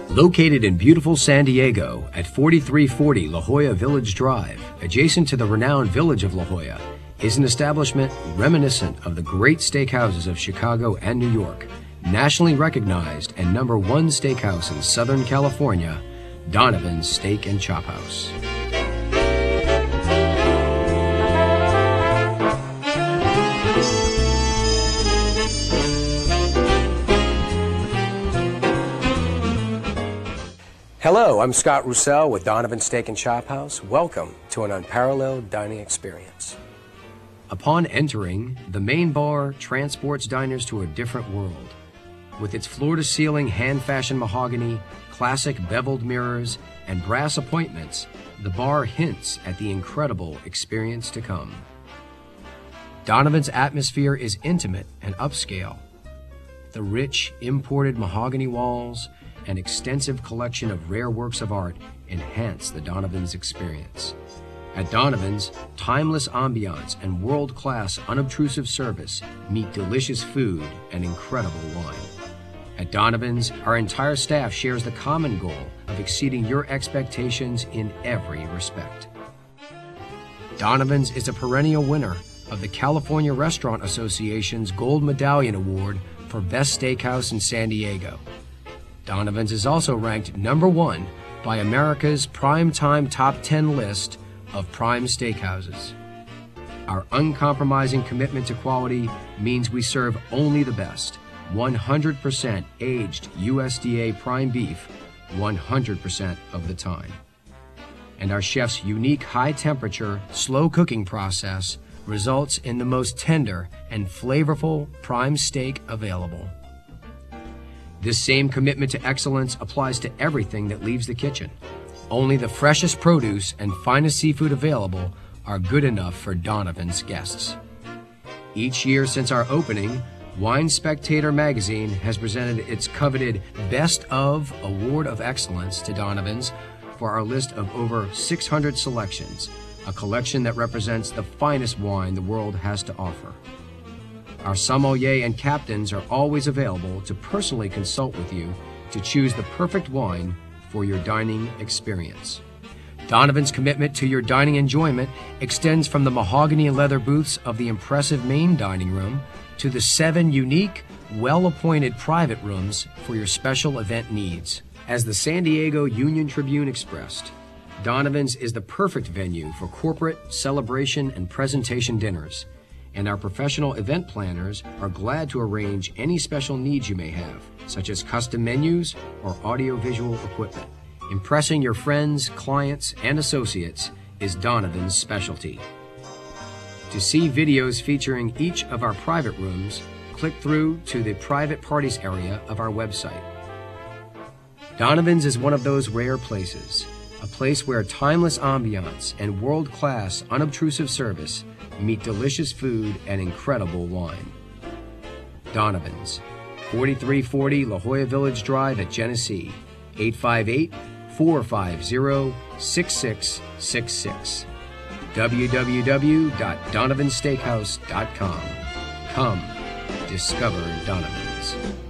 Located in beautiful San Diego at 4340 La Jolla Village Drive, adjacent to the renowned village of La Jolla, is an establishment reminiscent of the great steakhouses of Chicago and New York. Nationally recognized and #1 steakhouse in Southern California, Donovan's Steak and Chop House. Hello, I'm Scott Roussel with Donovan's Steak and Chop House. Welcome to an unparalleled dining experience. Upon entering, the main bar transports diners to a different world. With its floor-to-ceiling hand-fashioned mahogany, classic beveled mirrors, and brass appointments, the bar hints at the incredible experience to come. Donovan's atmosphere is intimate and upscale. The rich, imported mahogany walls and extensive collection of rare works of art enhance the Donovan's experience. At Donovan's, timeless ambiance and world-class unobtrusive service meet delicious food and incredible wine. At Donovan's, our entire staff shares the common goal of exceeding your expectations in every respect. Donovan's is a perennial winner of the California Restaurant Association's Gold Medallion Award for Best Steakhouse in San Diego. Donovan's is also ranked #1 by America's Primetime Top 10 list of prime steakhouses. Our uncompromising commitment to quality means we serve only the best, 100% aged USDA prime beef 100% of the time. And our chef's unique high-temperature, slow cooking process results in the most tender and flavorful prime steak available. This same commitment to excellence applies to everything that leaves the kitchen. Only the freshest produce and finest seafood available are good enough for Donovan's guests. Each year since our opening, Wine Spectator magazine has presented its coveted Best of Award of Excellence to Donovan's for our list of over 600 selections, a collection that represents the finest wine the world has to offer. Our sommelier and captains are always available to personally consult with you to choose the perfect wine for your dining experience. Donovan's commitment to your dining enjoyment extends from the mahogany and leather booths of the impressive main dining room to the 7 unique, well-appointed private rooms for your special event needs. As the San Diego Union Tribune expressed, Donovan's is the perfect venue for corporate, celebration, and presentation dinners, and our professional event planners are glad to arrange any special needs you may have, such as custom menus or audiovisual equipment. Impressing your friends, clients, and associates is Donovan's specialty. To see videos featuring each of our private rooms, click through to the private parties area of our website. Donovan's is one of those rare places, a place where timeless ambiance and world-class unobtrusive service meet delicious food and incredible wine. Donovan's, 4340 La Jolla Village Drive at Genesee, 858-450-6666. www.donovansteakhouse.com. Come discover Donovan's.